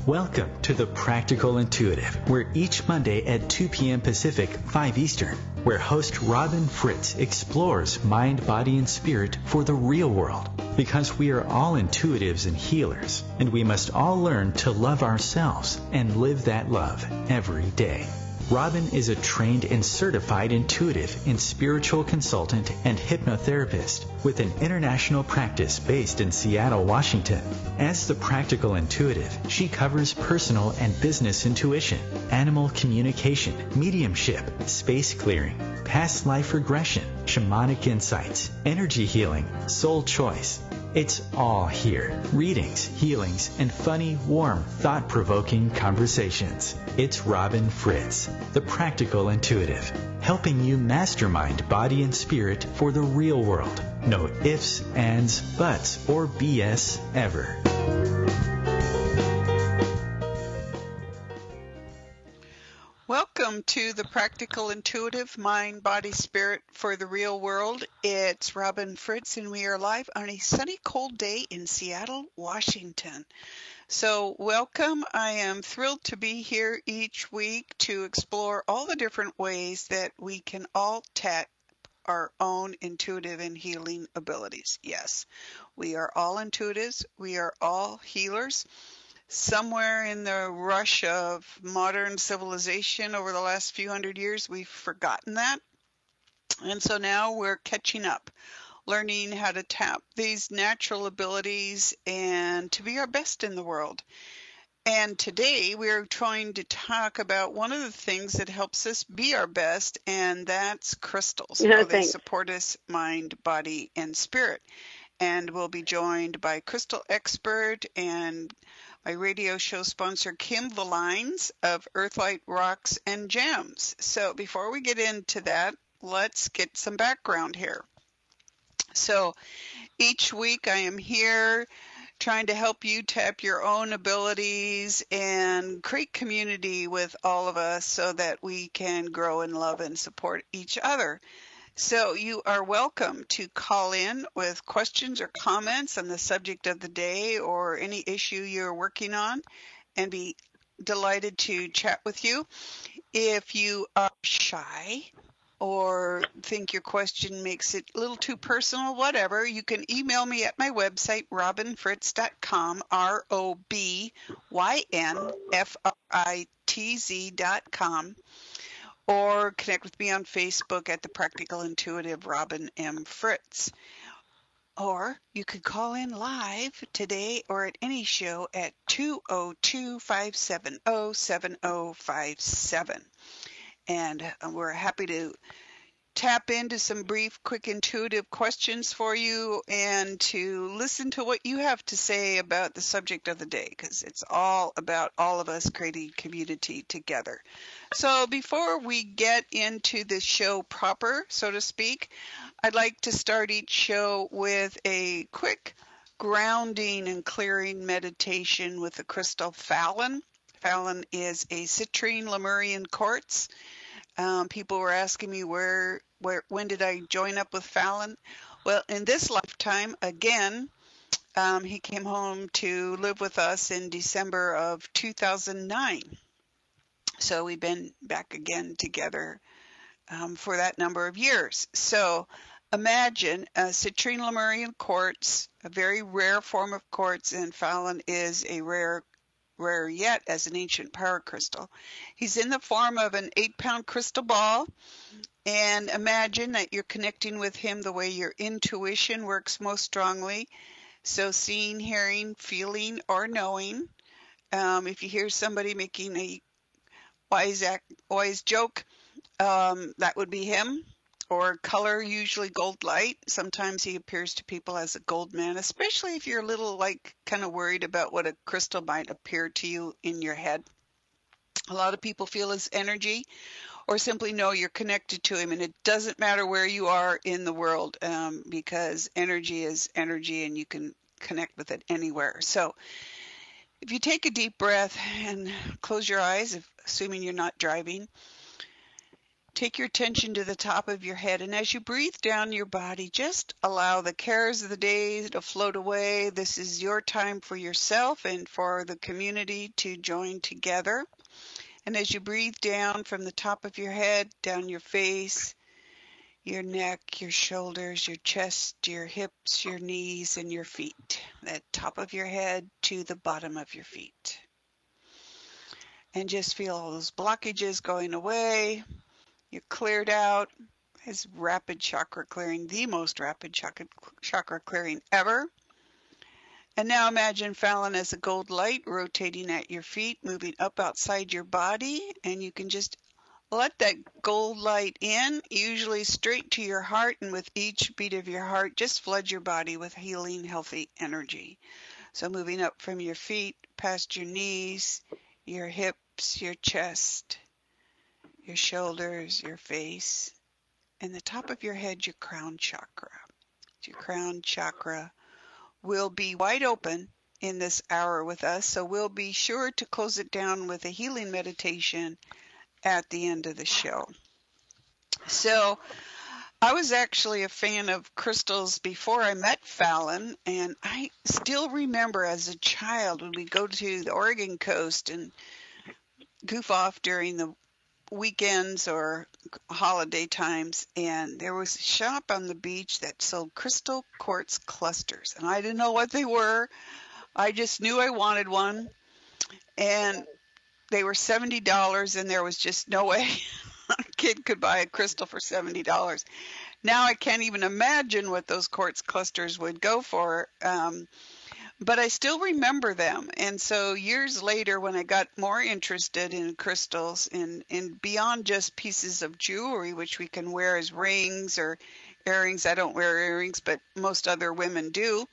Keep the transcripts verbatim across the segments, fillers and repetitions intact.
Welcome to The Practical Intuitive, where each Monday at two p.m. Pacific, five Eastern, where host Robin Fritz explores mind, body, and spirit for the real world. Because we are all intuitives and healers, and we must all learn to love ourselves and live that love every day. Robin is a trained and certified intuitive and spiritual consultant and hypnotherapist with an international practice based in Seattle, Washington. As the Practical Intuitive, she covers personal and business intuition, animal communication, mediumship, space clearing, past life regression, shamanic insights, energy healing, soul choice. It's all here. Readings, healings, and funny, warm, thought-provoking conversations. It's Robin Fritz, the Practical Intuitive, helping you mastermind body and spirit for the real world. No ifs, ands, buts, or B S ever. Welcome to the Practical Intuitive Mind, Body, Spirit for the Real World. It's Robin Fritz, and we are live on a sunny, cold day in Seattle, Washington. So welcome. I am thrilled to be here each week to explore all the different ways that we can all tap our own intuitive and healing abilities. Yes, we are all intuitives. We are all healers. Somewhere in the rush of modern civilization over the last few hundred years, we've forgotten that. And so now we're catching up, learning how to tap these natural abilities and to be our best in the world. And today we're trying to talk about one of the things that helps us be our best, and that's crystals, No, how they thanks. support us, mind, body, and spirit. And we'll be joined by crystal expert and my radio show sponsor, Kim Valines of Earthlight Rocks and Gems. So before we get into that, let's get some background here. So each week I am here trying to help you tap your own abilities and create community with all of us so that we can grow and love and support each other. So you are welcome to call in with questions or comments on the subject of the day or any issue you're working on, and be delighted to chat with you. If you are shy or think your question makes it a little too personal, whatever, you can email me at my website, robin fritz dot com, R O B Y N F R I T Z dot com. Or connect with me on Facebook at the Practical Intuitive Robin M. Fritz. Or you could call in live today or at any show at two oh two, five seven oh, seven oh five seven. And we're happy to tap into some brief, quick, intuitive questions for you and to listen to what you have to say about the subject of the day, because it's all about all of us creating community together. So before we get into the show proper, so to speak, I'd like to start each show with a quick grounding and clearing meditation with the crystal Fallon. Fallon is a citrine Lemurian quartz. Um, people were asking me where, where, when did I join up with Fallon? Well, in this lifetime, again, um, he came home to live with us in December of two thousand nine. So we've been back again together um, for that number of years. So imagine a citrine Lemurian quartz, a very rare form of quartz, and Fallon is a rare rarer yet as an ancient power crystal. He's in the form of an eight-pound crystal ball, and imagine that you're connecting with him the way your intuition works most strongly. So seeing, hearing, feeling, or knowing. Um, if you hear somebody making a wise, act, wise joke, um, that would be him. Or color, usually gold light. Sometimes he appears to people as a gold man, especially if you're a little like kind of worried about what a crystal might appear to you in your head. A lot of people feel his energy or simply know you're connected to him, and it doesn't matter where you are in the world um, because energy is energy and you can connect with it anywhere. So if you take a deep breath and close your eyes, if, assuming you're not driving, Take your attention to the top of your head, and as you breathe down your body, just allow the cares of the day to float away. This is your time for yourself and for the community to join together. And as you breathe down from the top of your head, down your face, your neck, your shoulders, your chest, your hips, your knees, and your feet. That top of your head to the bottom of your feet. And just feel all those blockages going away. You're cleared out. It's rapid chakra clearing, the most rapid chakra, chakra clearing ever. And now imagine Fallon as a gold light rotating at your feet, moving up outside your body, and you can just let that gold light in, usually straight to your heart, and with each beat of your heart, just flood your body with healing, healthy energy. So moving up from your feet, past your knees, your hips, your chest, your shoulders, your face, and the top of your head, your crown chakra. Your crown chakra will be wide open in this hour with us, so we'll be sure to close it down with a healing meditation at the end of the show. So I was actually a fan of crystals before I met Fallon, and I still remember as a child when we go to the Oregon coast and goof off during the weekends or holiday times, and there was a shop on the beach that sold crystal quartz clusters, and I didn't know what they were. I just knew I wanted one, and they were seventy dollars, and there was just no way a kid could buy a crystal for seventy dollars. Now I can't even imagine what those quartz clusters would go for. Um, But I still remember them. And so years later, when I got more interested in crystals and, and beyond just pieces of jewelry, which we can wear as rings or earrings, I don't wear earrings, but most other women do,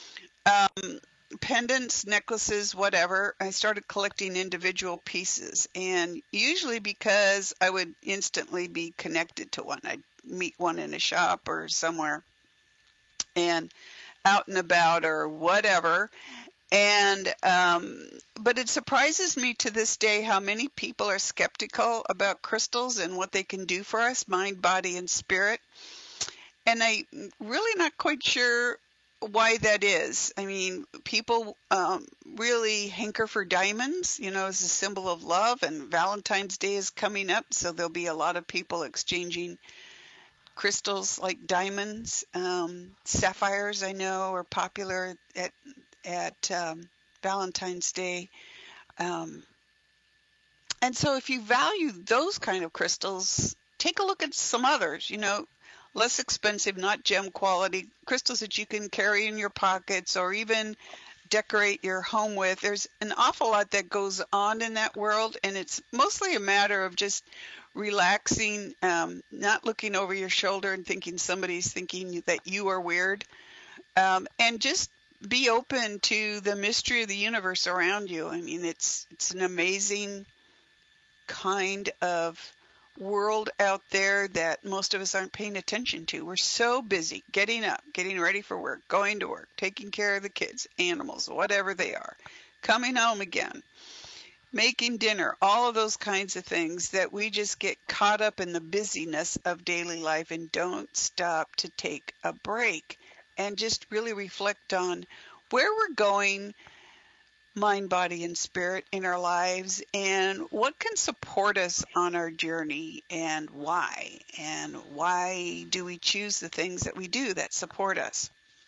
um, pendants, necklaces, whatever, I started collecting individual pieces. And usually because I would instantly be connected to one. I'd meet one in a shop or somewhere. And out and about or whatever. And, um, but it surprises me to this day how many people are skeptical about crystals and what they can do for us, mind, body, and spirit. And I'm really not quite sure why that is. I mean, people um, really hanker for diamonds, you know, as a symbol of love, and Valentine's Day is coming up, so there'll be a lot of people exchanging crystals like diamonds. Um, sapphires, I know, are popular at at um, Valentine's Day. Um, and so if you value those kind of crystals, take a look at some others, you know, less expensive, not gem quality, crystals that you can carry in your pockets or even decorate your home with. There's an awful lot that goes on in that world, and it's mostly a matter of just relaxing, um, not looking over your shoulder and thinking somebody's thinking that you are weird, um, and just be open to the mystery of the universe around you. I mean, it's it's an amazing kind of world out there that most of us aren't paying attention to. We're so busy getting up, getting ready for work, going to work, taking care of the kids, animals, whatever they are, coming home again, making dinner, all of those kinds of things that we just get caught up in the busyness of daily life and don't stop to take a break and just really reflect on where we're going, mind, body, and spirit in our lives, and what can support us on our journey, and why, and why do we choose the things that we do that support us.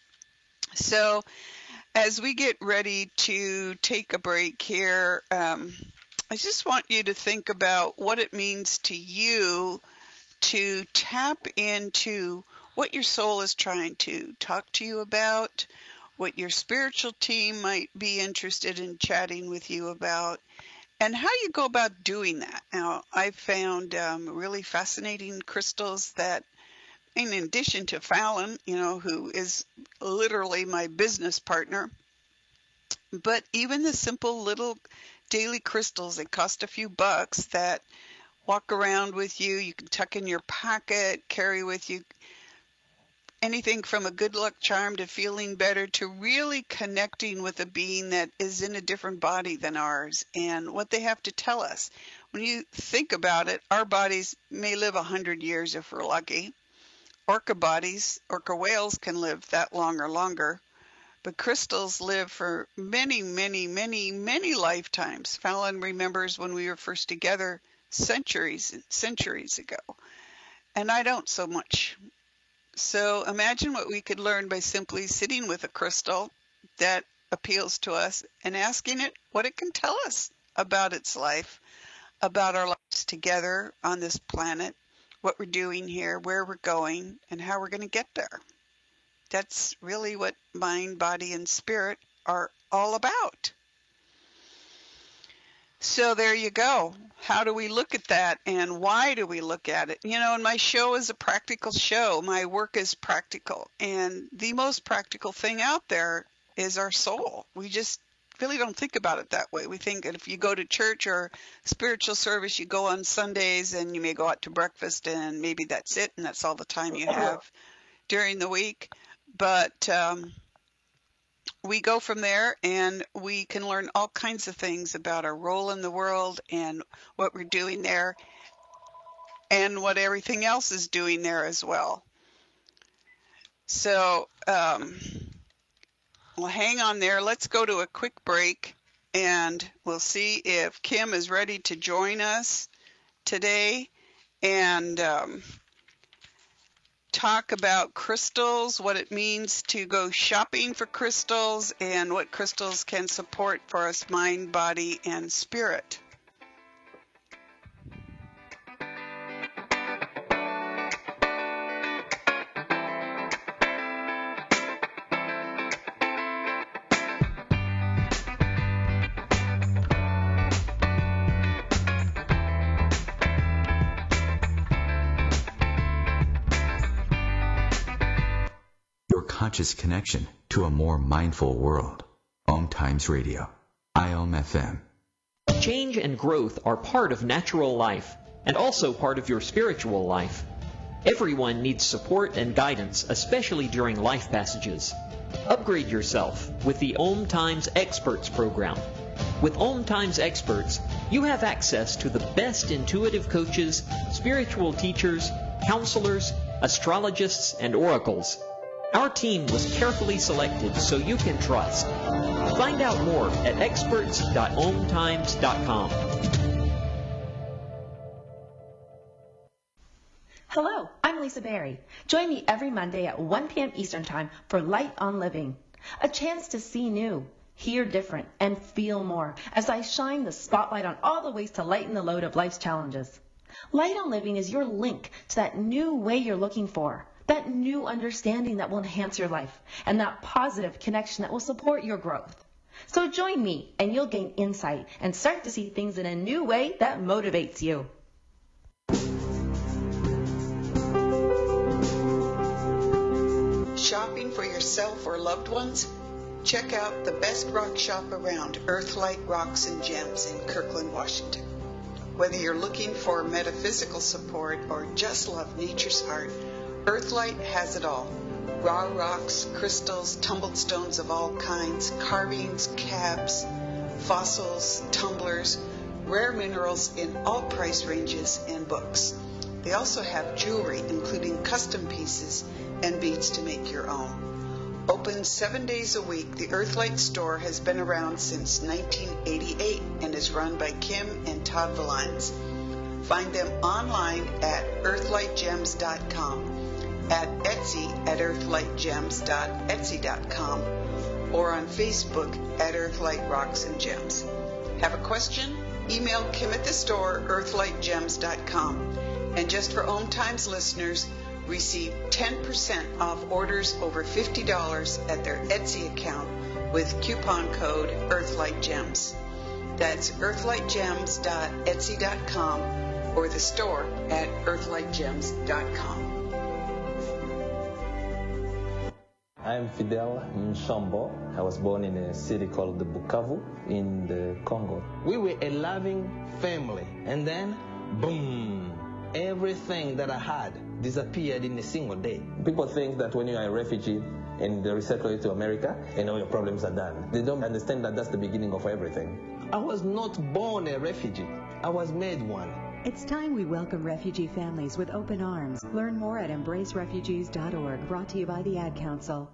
So as we get ready to take a break here, um, I just want you to think about what it means to you to tap into what your soul is trying to talk to you about, what your spiritual team might be interested in chatting with you about, and how you go about doing that. Now, I've found um, really fascinating crystals that, in addition to Fallon, you know, who is literally my business partner, but even the simple little daily crystals that cost a few bucks that walk around with you, you can tuck in your pocket, carry with you, anything from a good luck charm to feeling better to really connecting with a being that is in a different body than ours and what they have to tell us. when you think about it, our bodies may live one hundred years if we're lucky. Orca bodies, orca whales can live that long or longer. But crystals live for many, many, many, many lifetimes. Fallon remembers when we were first together centuries, centuries ago. And I don't so much. So imagine what we could learn by simply sitting with a crystal that appeals to us and asking it what it can tell us about its life, about our lives together on this planet, what we're doing here, where we're going, and how we're going to get there. That's really what mind, body, and spirit are all about. So there you go. How do we look at that, and why do we look at it? You know, and my show is a practical show. My work is practical, and the most practical thing out there is our soul. We just really don't think about it that way. We think that if you go to church or spiritual service, you go on Sundays and you may go out to breakfast and maybe that's it, and that's all the time you have during the week. But um, we go from there, and we can learn all kinds of things about our role in the world and what we're doing there and what everything else is doing there as well. So um, we'll hang on there. Let's go to a quick break, and we'll see if Kim is ready to join us today and um, talk about crystals, what it means to go shopping for crystals, and what crystals can support for us mind, body, and spirit. Conscious connection to a more mindful world. Om Times Radio, I O M F M. Change and growth are part of natural life and also part of your spiritual life. Everyone needs support and guidance, especially during life passages. Upgrade yourself with the Om Times Experts program. With Om Times Experts, you have access to the best intuitive coaches, spiritual teachers, counselors, astrologists, and oracles. Our team was carefully selected so you can trust. Find out more at experts dot om times dot com. Hello, I'm Lisa Berry. Join me every Monday at one p.m. Eastern Time for Light on Living, a chance to see new, hear different, and feel more as I shine the spotlight on all the ways to lighten the load of life's challenges. Light on Living is your link to that new way you're looking for, that new understanding that will enhance your life, and that positive connection that will support your growth. So join me, and you'll gain insight and start to see things in a new way that motivates you. Shopping for yourself or loved ones? Check out the best rock shop around, Earthlight Rocks and Gems in Kirkland, Washington. Whether you're looking for metaphysical support or just love nature's art, Earthlight has it all. Raw rocks, crystals, tumbled stones of all kinds, carvings, cabs, fossils, tumblers, rare minerals in all price ranges, and books. They also have jewelry, including custom pieces and beads to make your own. Open seven days a week, the Earthlight store has been around since nineteen eighty-eight and is run by Kim and Todd Valines. Find them online at earthlight gems dot com, at Etsy at earthlight gems dot etsy dot com, or on Facebook at Earthlight Rocks and Gems. Have a question? Email Kim at the store, earthlight gems dot com. And just for Om Times listeners, receive ten percent off orders over fifty dollars at their Etsy account with coupon code EarthlightGems. That's earthlight gems dot etsy dot com or the store at earthlight gems dot com. I'm Fidel Nshambo. I was born in a city called the Bukavu in the Congo. We were a loving family, and then, boom, everything that I had disappeared in a single day. People think that when you are a refugee and they resettle you to America, and all your problems are done. They don't understand that that's the beginning of everything. I was not born a refugee. I was made one. It's time we welcome refugee families with open arms. Learn more at embrace refugees dot org, brought to you by the Ad Council.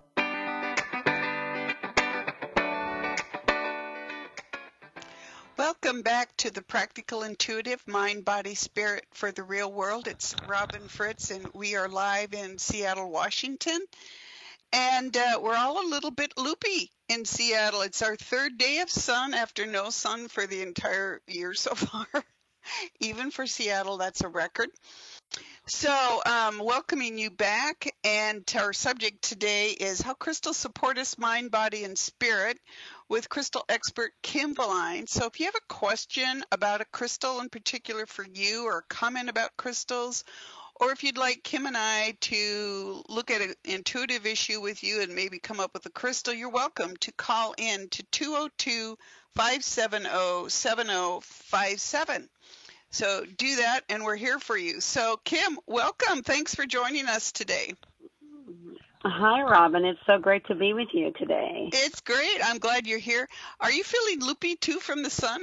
Welcome back to the Practical Intuitive Mind, Body, Spirit for the Real World. It's Robin Fritz, and we are live in Seattle, Washington. And uh, we're all a little bit loopy in Seattle. It's our third day of sun after no sun for the entire year so far. Even for Seattle, that's a record. So, um, welcoming you back, and our subject today is how crystals support us, mind, body, and spirit, with crystal expert Kim Valine. So if you have a question about a crystal in particular for you, or a comment about crystals, or if you'd like Kim and I to look at an intuitive issue with you and maybe come up with a crystal, you're welcome to call in to two oh two, five seven oh, seven oh five seven. So do that, and we're here for you. So, Kim, welcome. Thanks for joining us today. Hi, Robin. It's so great to be with you today. It's great. I'm glad you're here. Are you feeling loopy, too, from the sun?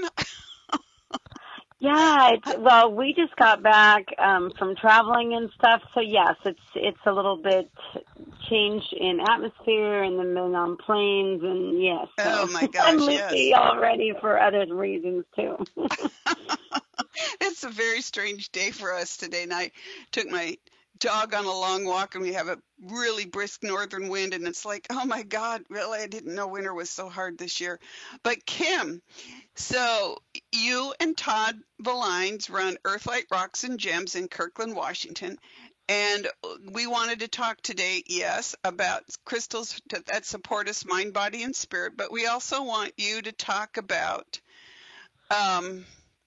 Yeah, it's, well, we just got back um, from traveling and stuff, so yes, it's it's a little bit change in atmosphere and then been on planes, and yes. So oh, my gosh, I'm loopy yes. already for other reasons, too. It's a very strange day for us today, and I took my dog on a long walk, and we have a really brisk northern wind, and it's like, oh, my God, really, I didn't know winter was so hard this year. But, Kim, so you and Todd Valines run Earthlight Rocks and Gems in Kirkland, Washington, and we wanted to talk today, yes, about crystals that support us, mind, body, and spirit, but we also want you to talk about um,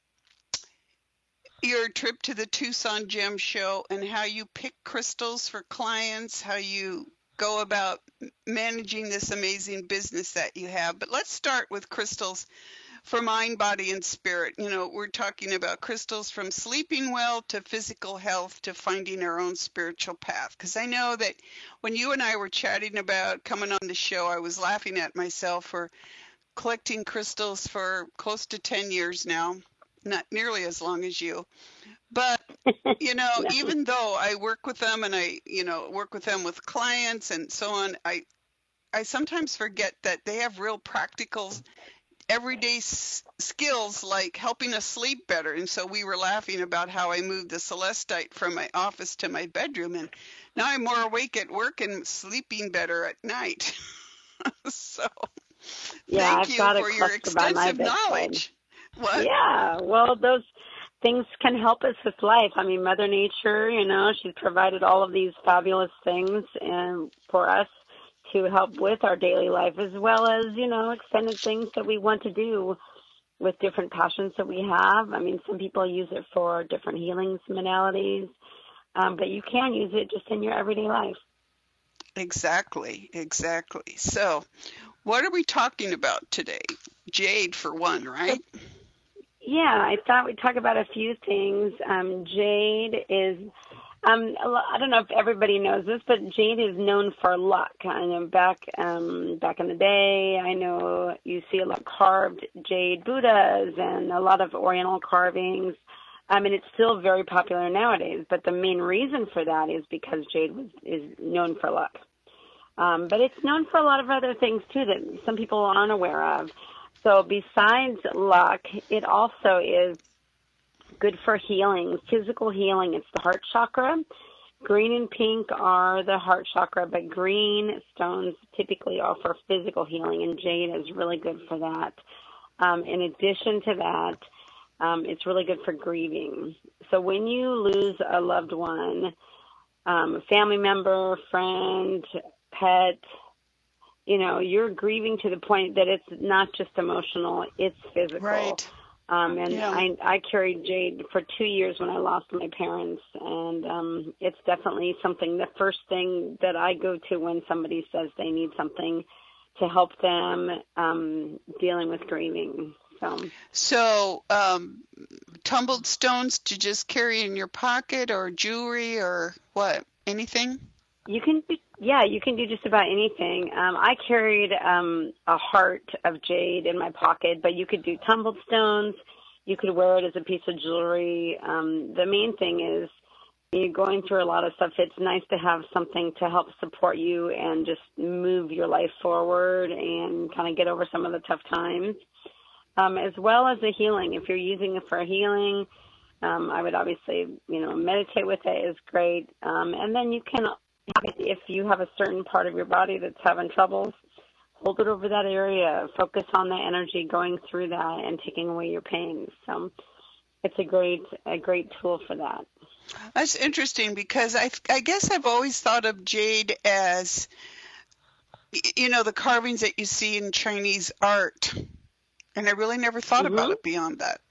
your trip to the Tucson Gem Show and how you pick crystals for clients, how you go about managing this amazing business that you have. But let's start with crystals for mind, body, and spirit. You know, we're talking about crystals from sleeping well to physical health to finding our own spiritual path. Because I know that when you and I were chatting about coming on the show, I was laughing at myself for collecting crystals for close to ten years now. Not nearly as long as you, but, you know, No. even though I work with them and I, you know, work with them with clients and so on, I, I sometimes forget that they have real practical, everyday s- skills like helping us sleep better. And so we were laughing about how I moved the Celestite from my office to my bedroom, and now I'm more awake at work and sleeping better at night. So Yeah, thank I've you got a for your cluster by my extensive bedside. knowledge. What? Yeah, well, those things can help us with life. I mean, Mother Nature, you know, she's provided all of these fabulous things and for us to help with our daily life, as well as, you know, extended things that we want to do with different passions that we have. I mean, some people use it for different healing modalities, um, but you can use it just in your everyday life. Exactly, exactly. So what are we talking about today? Jade, for one, right? Yeah, I thought we'd talk about a few things. Um, jade is, um, a lo- I don't know if everybody knows this, but jade is known for luck. I know back um, back in the day, I know you see a lot of carved jade Buddhas and a lot of Oriental carvings. I mean, it's still very popular nowadays, but the main reason for that is because jade was, is known for luck. Um, but it's known for a lot of other things, too, that some people aren't aware of. So besides luck, it also is good for healing, physical healing. It's the heart chakra. Green and pink are the heart chakra, but green stones typically are for physical healing, and jade is really good for that. Um, in addition to that, um, it's really good for grieving. So when you lose a loved one, um, a family member, friend, pet, you know, you're grieving to the point that it's not just emotional, it's physical. Right. Um, and Yeah. I, I carried jade for two years when I lost my parents, and um, it's definitely something, the first thing that I go to when somebody says they need something to help them um, dealing with grieving. So, So um, tumbled stones to just carry in your pocket, or jewelry, or what? Anything? You can Yeah, you can do just about anything. Um, I carried um, a heart of jade in my pocket, but you could do tumbled stones. You could wear it as a piece of jewelry. Um, the main thing is you're going through a lot of stuff. It's nice to have something to help support you and just move your life forward and kind of get over some of the tough times, um, as well as a healing. If you're using it for healing, um, I would obviously, you know, meditate with it is great. Um, and then you can, if you have a certain part of your body that's having troubles, hold it over that area, focus on the energy going through that and taking away your pain. So it's a great, a great tool for that. That's interesting because I, I guess I've always thought of jade as, you know, the carvings that you see in Chinese art. And I really never thought Mm-hmm. about it beyond that.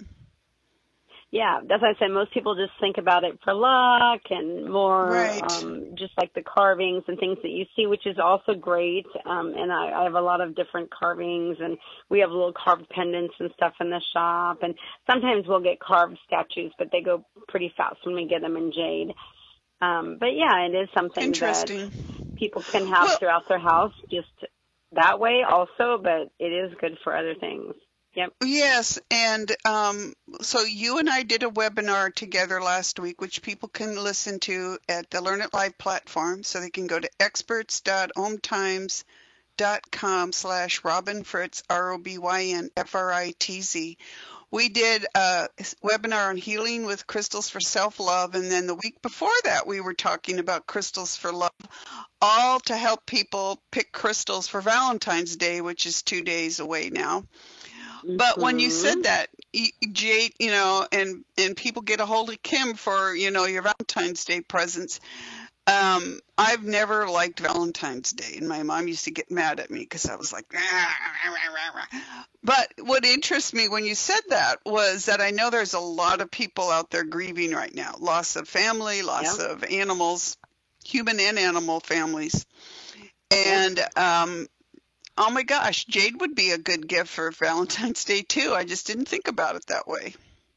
Yeah, that's what I said. Most people just think about it for luck and more, Right. um, just like the carvings and things that you see, which is also great. Um, and I, I have a lot of different carvings, and we have little carved pendants and stuff in the shop. And sometimes we'll get carved statues, but they go pretty fast when we get them in jade. Um, but yeah, it is something that Interesting. people can have Well- throughout their house just that way also, but it is good for other things. Yep. Yes, and um, so you and I did a webinar together last week, which people can listen to at the Learn It Live platform. So they can go to experts dot om times dot com slash Robin Fritz, R O B Y N F R I T Z. We did a webinar on healing with crystals for self-love, and then the week before that, we were talking about crystals for love, all to help people pick crystals for Valentine's Day, which is two days away now. But when you said that, y- Jade, you know, and, and people get a hold of Kim for, you know, your Valentine's Day presents, um, I've never liked Valentine's Day. And my mom used to get mad at me because I was like, rah, rah, rah, rah. But what interests me when you said that was that I know there's a lot of people out there grieving right now. Loss of family, loss Yep. of animals, human and animal families. And, um, oh my gosh, jade would be a good gift for Valentine's Day too. I just didn't think about it that way.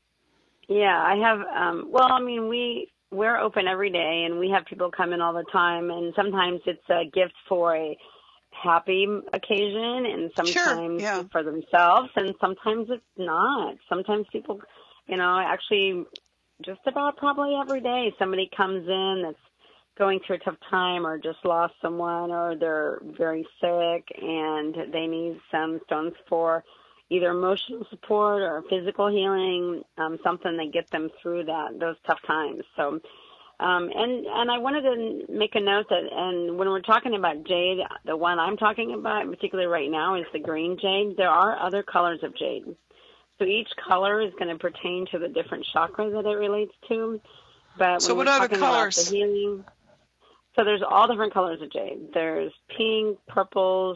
Yeah, I have, um, well, I mean, we, we're open every day and we have people come in all the time, and sometimes it's a gift for a happy occasion and sometimes Sure, yeah. for themselves, and sometimes it's not. Sometimes people, you know, actually just about probably every day somebody comes in that's going through a tough time or just lost someone or they're very sick and they need some stones for either emotional support or physical healing, um, something that get them through that those tough times. So, um, and and I wanted to make a note that, and when we're talking about jade, the one I'm talking about, particularly right now, is the green jade. There are other colors of jade. So each color is going to pertain to the different chakra that it relates to. But So when what we're are the talking colors? about the healing, so there's all different colors of jade. There's pink, purples,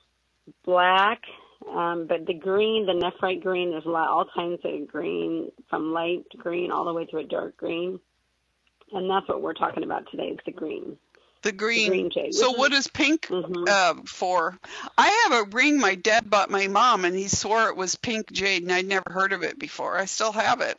black, um, but the green, the nephrite green, there's a lot, all kinds of green, from light green all the way to a dark green. And that's what we're talking about today, is the green. The green. The green jade. So what is pink Mhm. uh, for? I have a ring my dad bought my mom, and he swore it was pink jade, and I'd never heard of it before. I still have it.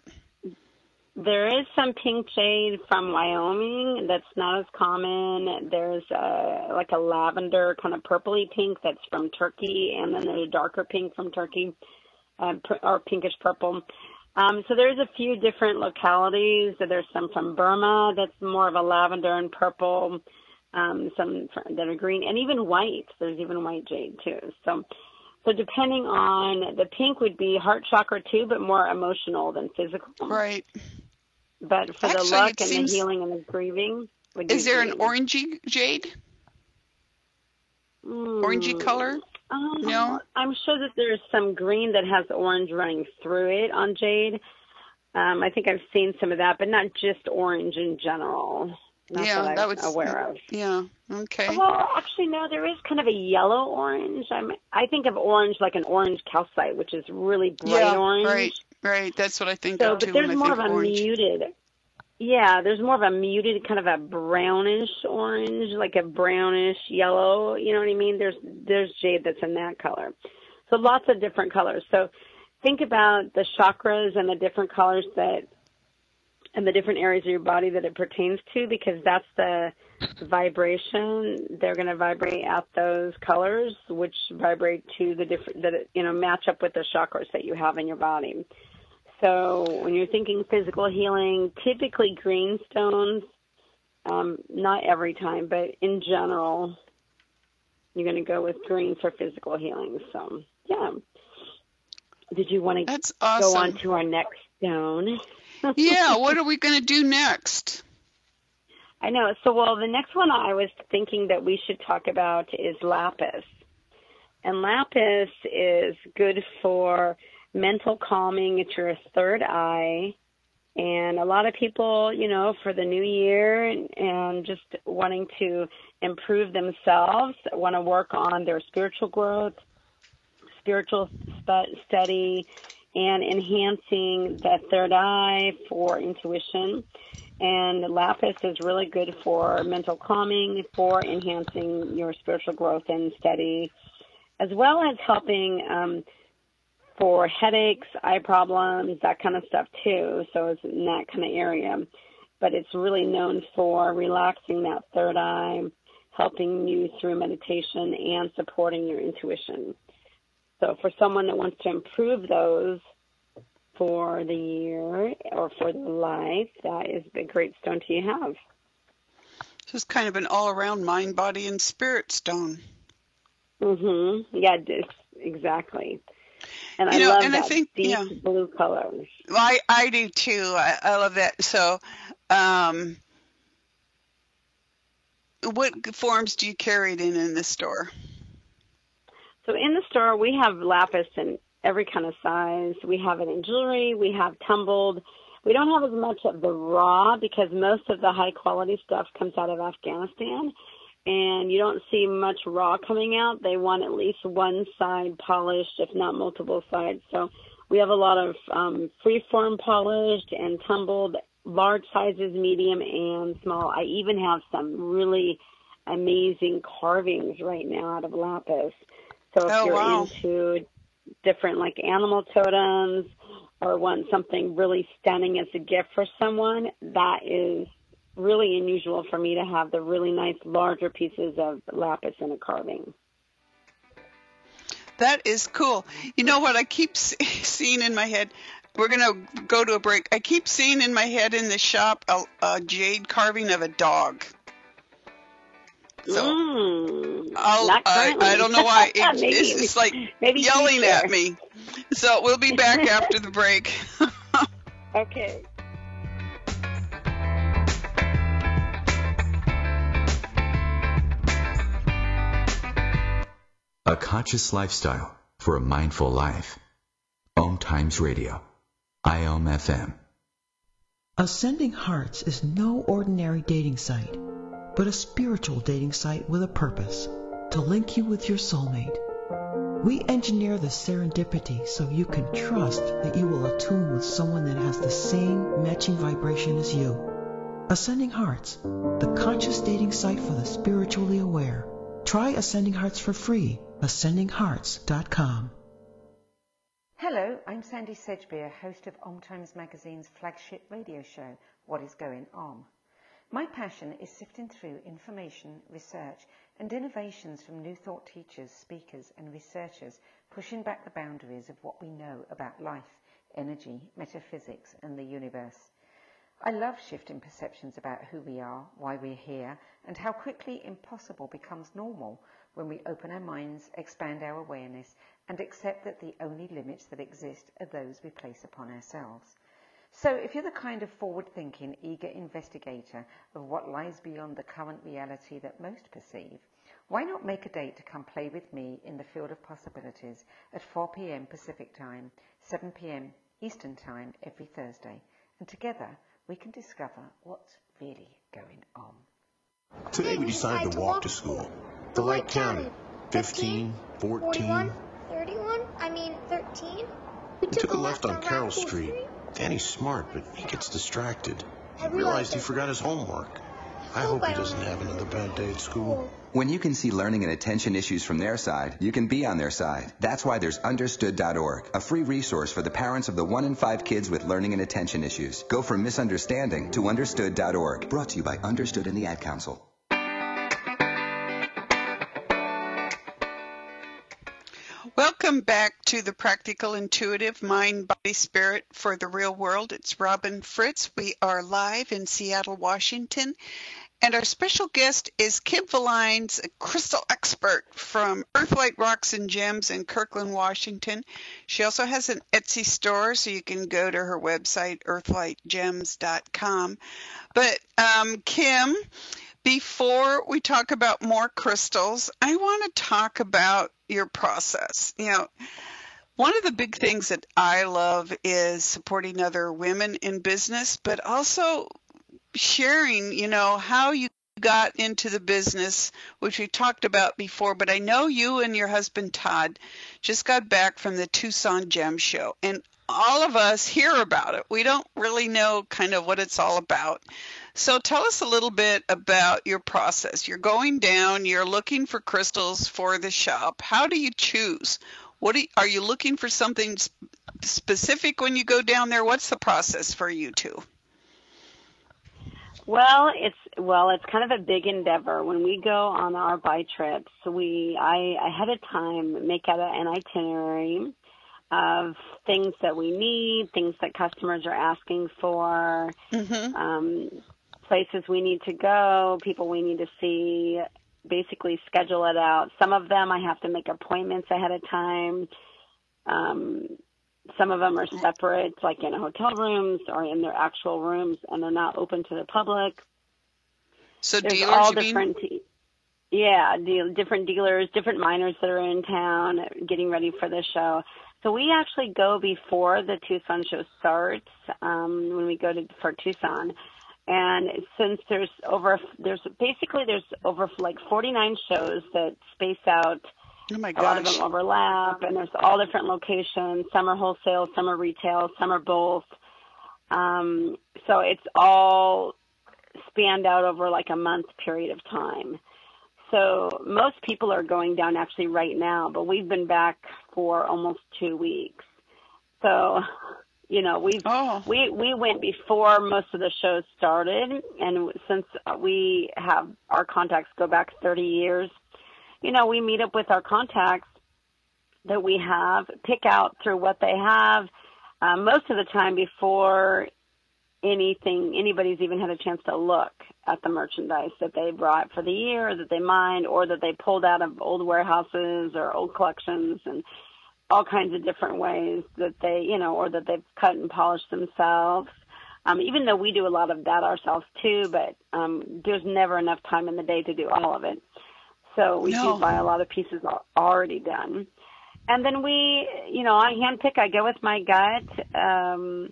There is some pink jade from Wyoming that's not as common. There's a, like a lavender kind of purpley pink that's from Turkey, and then there's a darker pink from Turkey, uh, or pinkish purple. Um, so there's a few different localities. There's some from Burma that's more of a lavender and purple, um, some that are green, and even white. There's even white jade too. So, so depending on, the pink would be heart chakra too, but more emotional than physical. Right. But for Actually, the luck it and seems- the healing and the grieving, would Is be there an green. orangey jade? Mm, Orangey color? Um, No? I'm sure that there's some green that has orange running through it on jade. Um, I think I've seen some of that, but not just orange in general. Not Yeah, that I'm that would- aware of. Yeah, okay. Well, actually, no, there is kind of a yellow orange. I'm, I think of orange like an orange calcite, which is really bright yeah, orange. right, right. That's what I think So, of but too there's when I more think of a orange. muted. Yeah, there's more of a muted kind of a brownish orange, like a brownish yellow. You know what I mean? There's there's jade that's in that color. So lots of different colors. So think about the chakras and the different colors that and the different areas of your body that it pertains to, because that's the vibration. They're going to vibrate at those colors, which vibrate to the different, that you know, match up with the chakras that you have in your body. So when you're thinking physical healing, typically green stones, um, not every time, but in general, you're going to go with green for physical healing. So, yeah. Did you want to That's awesome. Go on to our next stone? Yeah, what are we going to do next? I know. So, well, the next one I was thinking that we should talk about is lapis. And lapis is good for mental calming. It's your third eye. And a lot of people, you know, for the new year and, and just wanting to improve themselves, want to work on their spiritual growth, spiritual study, and enhancing the third eye for intuition. And lapis is really good for mental calming, for enhancing your spiritual growth and study, as well as helping um, for headaches, eye problems, that kind of stuff too. So it's in that kind of area. But it's really known for relaxing that third eye, helping you through meditation, and supporting your intuition. So for someone that wants to improve those for the year or for their life, that is a great stone to have. So it's kind of an all-around mind, body, and spirit stone. Mm-hmm. Yeah, exactly. And you I know, love and that I think, deep yeah. blue color. Well, I, I do too. I, I love that. So um, what forms do you carry it in in the store? So in the store, we have lapis in every kind of size. We have it in jewelry. We have tumbled. We don't have as much of the raw because most of the high-quality stuff comes out of Afghanistan, and you don't see much raw coming out. They want at least one side polished, if not multiple sides. So we have a lot of um, free-form polished and tumbled, large sizes, medium, and small. I even have some really amazing carvings right now out of lapis. So if oh, you're wow. into different like animal totems or want something really stunning as a gift for someone, that is really unusual for me to have the really nice larger pieces of lapis in a carving. That is cool. You know what I keep seeing in my head? We're going to go to a break. I keep seeing in my head in the shop a, a jade carving of a dog. So mm, I'll, not I, currently. I don't know why. It, maybe, it's, it's like maybe yelling future. at me. So we'll be back after the break. Okay. A conscious lifestyle for a mindful life. Om Times Radio. I O M F M. Ascending Hearts is no ordinary dating site, but a spiritual dating site with a purpose, to link you with your soulmate. We engineer the serendipity so you can trust that you will attune with someone that has the same matching vibration as you. Ascending Hearts, the conscious dating site for the spiritually aware. Try Ascending Hearts for free. ascending hearts dot com. Hello, I'm Sandy Sedgbeer, host of Om Times Magazine's flagship radio show, What is Going On? My passion is sifting through information, research, and innovations from New Thought teachers, speakers, and researchers pushing back the boundaries of what we know about life, energy, metaphysics, and the universe. I love shifting perceptions about who we are, why we're here, and how quickly impossible becomes normal when we open our minds, expand our awareness, and accept that the only limits that exist are those we place upon ourselves. So if you're the kind of forward-thinking, eager investigator of what lies beyond the current reality that most perceive, why not make a date to come play with me in the field of possibilities at four p.m. Pacific Time, seven p.m. Eastern Time every Thursday, and together we can discover what's really going on. Today we decided to walk to school. The light counted. fifteen, fourteen, thirty-one, I mean thirteen. We took a left on Carroll Street. Danny's smart, but he gets distracted. He realized he forgot his homework. I hope he doesn't have another bad day at school. When you can see learning and attention issues from their side, you can be on their side. That's why there's understood dot org, a free resource for the parents of the one in five kids with learning and attention issues. Go from misunderstanding to understood dot org. Brought to you by Understood and the Ad Council. Welcome back to the Practical Intuitive Mind, Body, Spirit for the Real World. It's Robin Fritz. We are live in Seattle, Washington. And our special guest is Kim Valines, a crystal expert from Earthlight Rocks and Gems in Kirkland, Washington. She also has an Etsy store, so you can go to her website, earthlight gems dot com. But um, Kim, before we talk about more crystals, I want to talk about your process. You know, one of the big things that I love is supporting other women in business, but also sharing, you know, how you got into the business, which we talked about before, but I know you and your husband Todd just got back from the Tucson Gem Show, and all of us hear about it. We don't really know kind of what it's all about. So tell us a little bit about your process. You're going down, you're looking for crystals for the shop. How do you choose? What do you, are you looking for something specific when you go down there? What's the process for you two? Well, it's well, it's kind of a big endeavor. When we go on our buy trips, we I ahead of time make out an itinerary of things that we need, things that customers are asking for, mm-hmm. um, places we need to go, people we need to see. Basically, schedule it out. Some of them I have to make appointments ahead of time. Um, Some of them are separate, like in hotel rooms or in their actual rooms, and they're not open to the public. So There's dealers, all you different, mean? Yeah, deal, different dealers, different miners that are in town getting ready for the show. So we actually go before the Tucson show starts um, when we go to for Tucson. And since there's over, there's basically there's over like forty-nine shows that space out. Oh my gosh. A lot of them overlap, and there's all different locations. Some are wholesale, some are retail, some are both. Um, so it's all spanned out over like a month period of time. So most people are going down actually right now, but we've been back for almost two weeks. So, you know, we've oh. we we went before most of the shows started, and since we have our contacts go back thirty years. You know, we meet up with our contacts that we have, pick out through what they have, um, most of the time before anything, anybody's even had a chance to look at the merchandise that they brought for the year, that they mined, or that they pulled out of old warehouses or old collections, and all kinds of different ways that they, you know, or that they've cut and polished themselves. Um, even though we do a lot of that ourselves too, but um, there's never enough time in the day to do all of it. So we no. do buy a lot of pieces already done. And then we, you know, I handpick, I go with my gut. Um,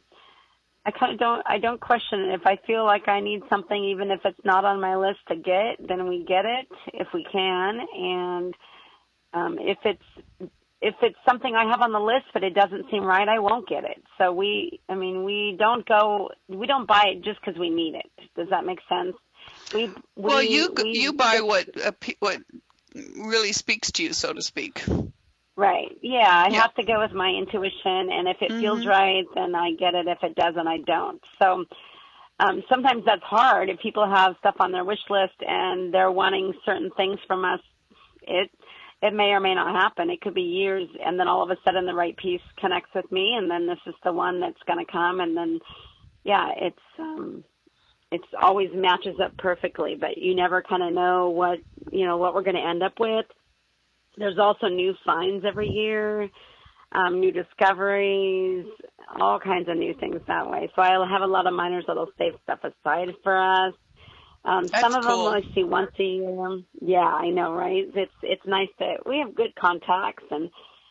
I kind of don't, I don't question it. If I feel like I need something, even if it's not on my list to get, then we get it if we can. And um, if it's, if it's something I have on the list, but it doesn't seem right, I won't get it. So we, I mean, we don't go, we don't buy it just because we need it. Does that make sense? We, we, well, you we, you buy what uh, what really speaks to you, so to speak. Right. Yeah, I yeah. have to go with my intuition, and if it mm-hmm. feels right, then I get it. If it doesn't, I don't. So um, sometimes that's hard. If people have stuff on their wish list and they're wanting certain things from us, it it may or may not happen. It could be years, and then all of a sudden the right piece connects with me, and then this is the one that's going to come, and then, yeah, it's um, it's always matches up perfectly, but you never kind of know what, you know, what we're going to end up with. There's also new finds every year, um, new discoveries, all kinds of new things that way. So I'll have a lot of miners that'll save stuff aside for us. Um, some of cool. them I see once a year. Yeah, I know, right? It's it's nice that we have good contacts, and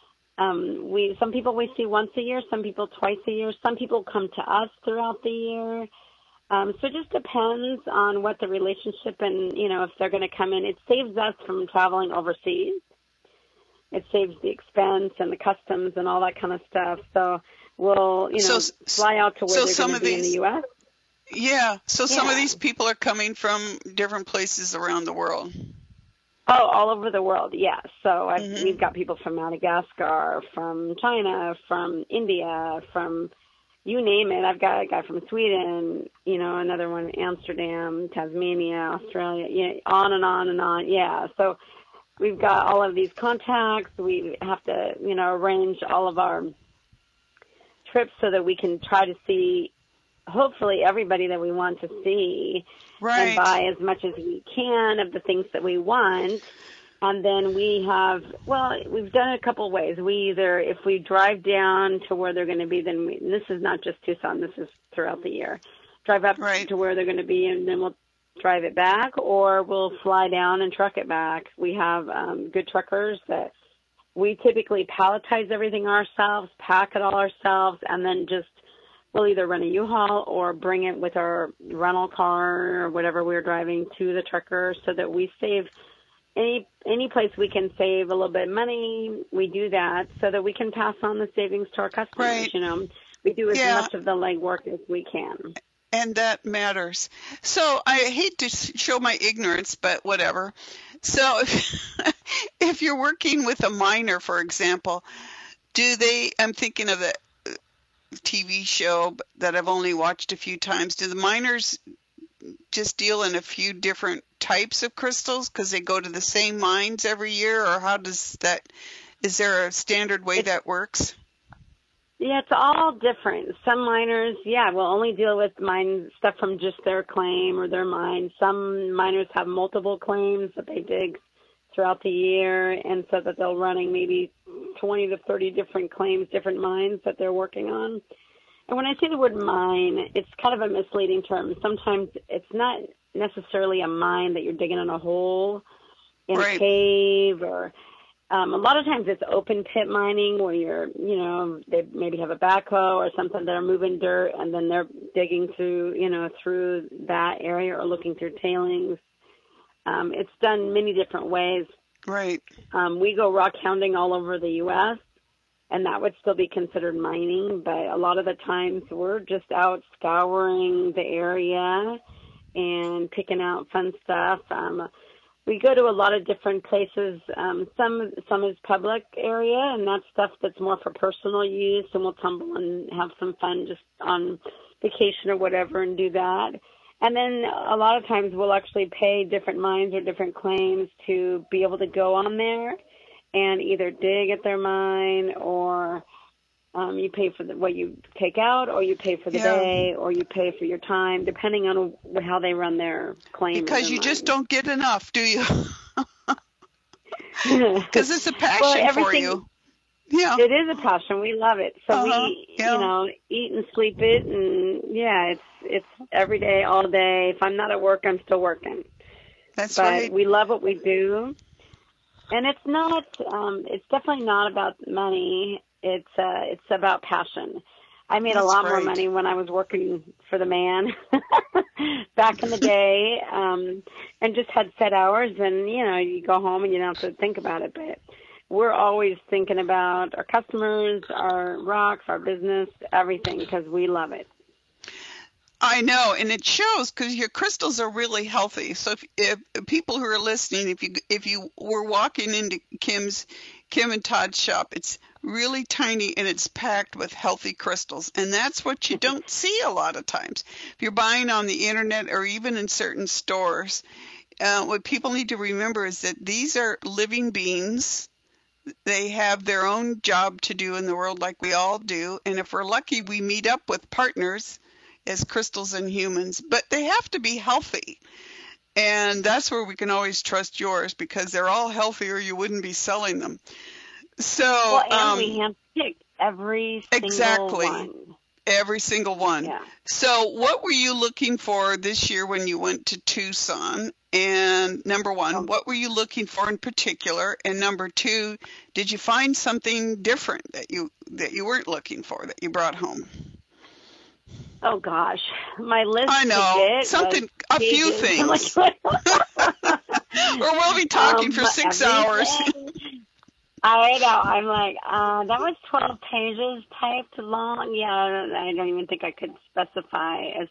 um, we some people we see once a year, some people twice a year, some people come to us throughout the year. Um, so it just depends on what the relationship and, you know, if they're going to come in. It saves us from traveling overseas. It saves the expense and the customs and all that kind of stuff. So we'll, you know, so, fly out to where so they're going to be these, in the U S Yeah. So some Yeah. of these people are coming from different places around the world. Oh, all over the world, yes. So I've, Mhm. we've got people from Madagascar, from China, from India, from you name it. I've got a guy from Sweden, you know, another one Amsterdam, Tasmania, Australia, yeah, on and on and on. Yeah. So we've got all of these contacts. We have to, you know, arrange all of our trips so that we can try to see hopefully everybody that we want to see Right. and buy as much as we can of the things that we want. And then we have, well, we've done it a couple of ways. We either, if we drive down to where they're going to be, then we, this is not just Tucson, this is throughout the year. Drive up Right. to where they're going to be, and then we'll drive it back, or we'll fly down and truck it back. We have um, good truckers that we typically palletize everything ourselves, pack it all ourselves, and then just we'll either rent a U-Haul or bring it with our rental car or whatever we're driving to the trucker, so that we save any any place we can save a little bit of money. We do that so that we can pass on the savings to our customers. Right. You know, we do as Yeah. much of the legwork as we can. And that matters. So I hate to show my ignorance, but whatever. So if, if you're working with a miner, for example, do they, I'm thinking of the T V show that I've only watched a few times, do the miners just deal in a few different types of crystals because they go to the same mines every year, or how does that, is there a standard way that works? Yeah, it's all different. Some miners, yeah, will only deal with mine stuff from just their claim or their mine. Some miners have multiple claims that they dig throughout the year, and so that they're running maybe twenty to thirty different claims, different mines that they're working on. And when I say the word mine, it's kind of a misleading term. Sometimes it's not necessarily a mine that you're digging in a hole in Right. a cave, or um, a lot of times it's open pit mining where you're, you know, they maybe have a backhoe or something that are moving dirt, and then they're digging through, you know, through that area or looking through tailings. Um, it's done many different ways. Right. Um, we go rock hounding all over the U S, and that would still be considered mining, but a lot of the times we're just out scouring the area and picking out fun stuff. Um, we go to a lot of different places. Um, some some is public area, and that's stuff that's more for personal use, and we'll tumble and have some fun just on vacation or whatever and do that. And then a lot of times we'll actually pay different mines or different claims to be able to go on there and either dig at their mine, or um, you pay for the, what you take out, or you pay for the Yeah. day, or you pay for your time, depending on how they run their claim. or Because their you mine. just don't get enough, do you? Because it's a passion Well, for everything- you. Yeah. It is a passion. We love it. So Uh-huh. we, Yeah. you know, eat and sleep it, and yeah, it's it's every day, all day. If I'm not at work, I'm still working. That's but right. we love what we do, and it's not. Um, it's definitely not about money. It's uh, it's about passion. I made That's a lot right. more money when I was working for the man back in the day, um, and just had set hours. And you know, you go home and you don't have to think about it. But we're always thinking about our customers, our rocks, our business, everything, because we love it. I know, and it shows because your crystals are really healthy. So if, if people who are listening, if you if you were walking into Kim's Kim and Todd's shop, it's really tiny and it's packed with healthy crystals, and that's what you don't see a lot of times. If you're buying on the internet or even in certain stores, uh, what people need to remember is that these are living beings. They have their own job to do in the world like we all do, and if we're lucky, we meet up with partners as crystals and humans, but they have to be healthy. And that's where we can always trust yours, because they're all healthy or you wouldn't be selling them. So, Well, and um, we handpick every single exactly. one. Every single one. Yeah. So what were you looking for this year when you went to Tucson? And number one, what were you looking for in particular? And number two, did you find something different that you that you weren't looking for that you brought home? Oh gosh, my list. I know. to get Something, was a few pages. things. Like, Or we'll be talking um, for six hours. I know. I'm like, uh, that was twelve pages typed long. Yeah, I don't, I don't even think I could specify as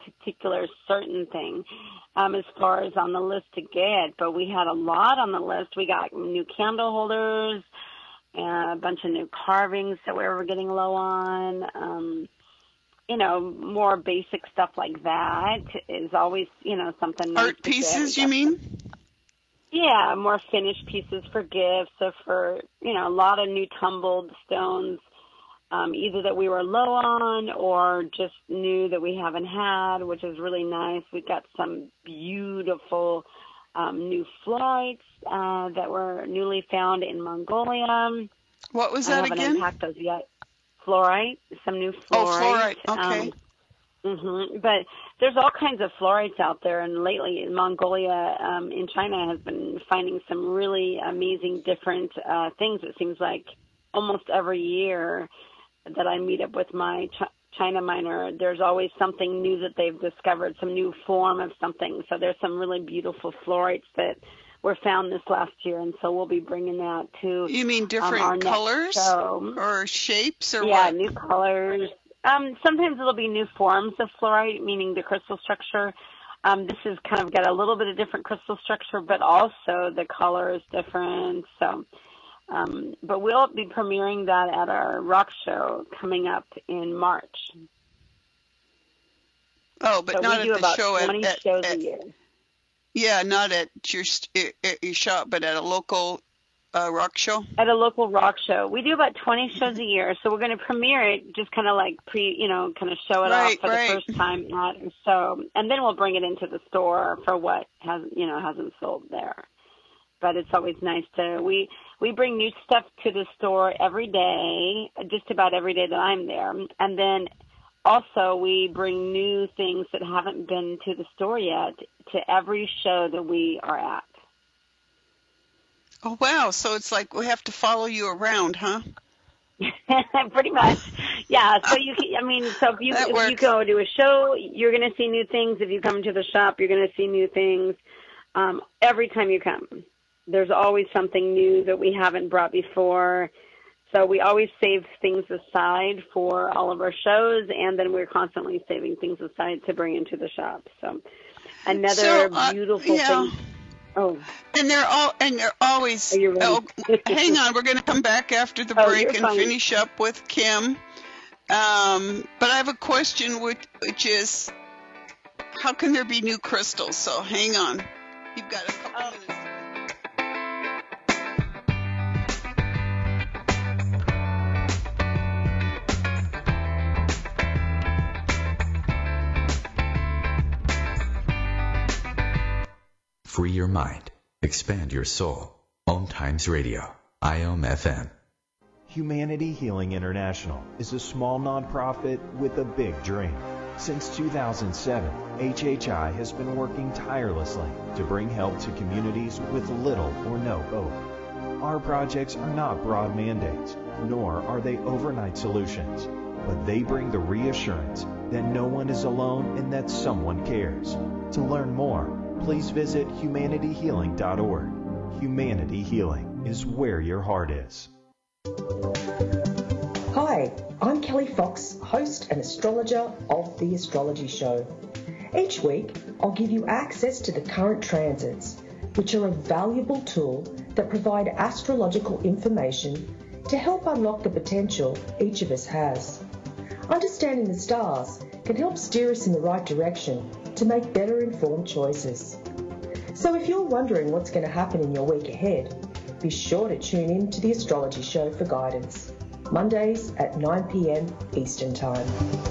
particular certain thing um, as far as on the list to get, but we had a lot on the list. We got new candle holders and a bunch of new carvings that we were getting low on. Um, you know, more basic stuff like that is always, you know, something nice. Art pieces, you mean? Yeah, more finished pieces for gifts or for, you know, a lot of new tumbled stones, um, either that we were low on or just new that we haven't had, which is really nice. We got some beautiful um, new fluorites uh, that were newly found in Mongolia. What was that again? I haven't unpacked those yet. Fluorite, some new fluorite. Oh, fluorite, okay. Um, Mm-hmm. But there's all kinds of fluorites out there, and lately in Mongolia, um, in China, has been finding some really amazing different uh, things. It seems like almost every year that I meet up with my Ch- China miner, there's always something new that they've discovered, some new form of something. So there's some really beautiful fluorites that were found this last year, and so we'll be bringing that to You mean different um, our colors or shapes or yeah, what? Yeah, new colors. Um, sometimes it'll be new forms of fluorite, meaning the crystal structure. Um, this has kind of got a little bit of different crystal structure, but also the color is different. So, um, but we'll be premiering that at our rock show coming up in March. Oh, but so not we do at the about show twenty at, shows at, a year. Yeah, not at your at your shop, but at a local uh, rock show. At a local rock show, we do about twenty shows a year. So we're going to premiere it, just kind of like pre, you know, kind of show it right, off for right. the first time at a show, and then we'll bring it into the store for what has, you know, hasn't sold there. But it's always nice to we we bring new stuff to the store every day, just about every day that I'm there, and then also we bring new things that haven't been to the store yet to every show that we are at. Oh, wow. So it's like we have to follow you around, huh? Pretty much. Yeah. So you can, I mean, so if you, if you go to a show, you're going to see new things. If you come to the shop, you're going to see new things. Um, every time you come, there's always something new that we haven't brought before. So we always save things aside for all of our shows, and then we're constantly saving things aside to bring into the shop. So another so, uh, beautiful yeah. thing. Oh. And they're all and they're always. Are you ready? Oh, hang on, we're going to come back after the oh, break and fine. finish up with Kim. Um, but I have a question, which, which is, how can there be new crystals? So hang on, you've got a couple oh. minutes. Free your mind. Expand your soul. Om Times Radio. I O M F M. Humanity Healing International is a small nonprofit with a big dream. Since two thousand seven, H H I has been working tirelessly to bring help to communities with little or no hope. Our projects are not broad mandates, nor are they overnight solutions, but they bring the reassurance that no one is alone and that someone cares. To learn more, please visit humanity healing dot org. Humanity Healing is where your heart is. Hi, I'm Kelly Fox, host and astrologer of The Astrology Show. Each week, I'll give you access to the current transits, which are a valuable tool that provide astrological information to help unlock the potential each of us has. Understanding the stars can help steer us in the right direction to make better informed choices. So if you're wondering what's going to happen in your week ahead, be sure to tune in to The Astrology Show for guidance, Mondays at nine p.m. Eastern Time.